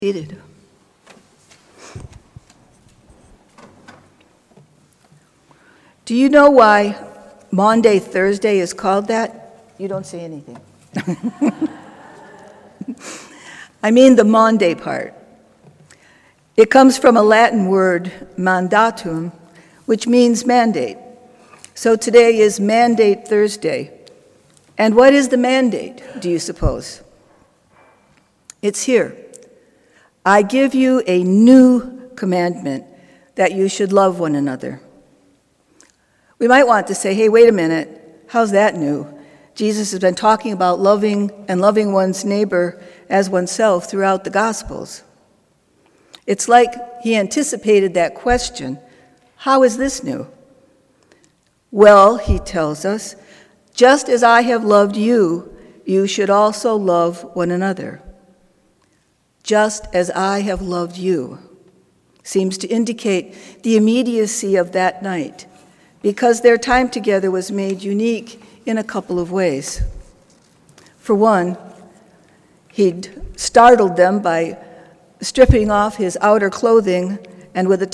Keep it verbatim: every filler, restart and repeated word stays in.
Seated. Do you know why Maundy Thursday is called that? You don't say anything. I mean the Maundy part. It comes from a Latin word, mandatum, which means mandate. So today is Mandate Thursday. And what is the mandate, do you suppose? It's here. I give you a new commandment, that you should love one another. We might want to say, hey, wait a minute, how's that new? Jesus has been talking about loving and loving one's neighbor as oneself throughout the Gospels. It's like he anticipated that question, how is this new? Well, he tells us, just as I have loved you, you should also love one another. Just as I have loved you, seems to indicate the immediacy of that night, because their time together was made unique in a couple of ways. For one, he'd startled them by stripping off his outer clothing and with a